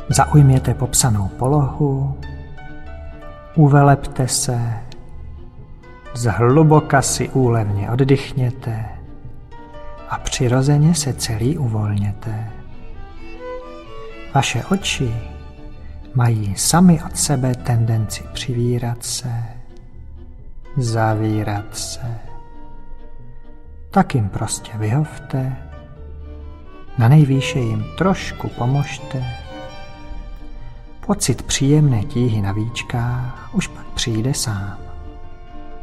Zaujměte popsanou polohu, uvelepte se, zhluboka si úlevně oddychněte a přirozeně se celý uvolněte. Vaše oči mají sami od sebe tendenci přivírat se, zavírat se. Tak jim prostě vyhovte, na nejvýše jim trošku pomožte. Pocit příjemné tíhy na víčkách už pak přijde sám.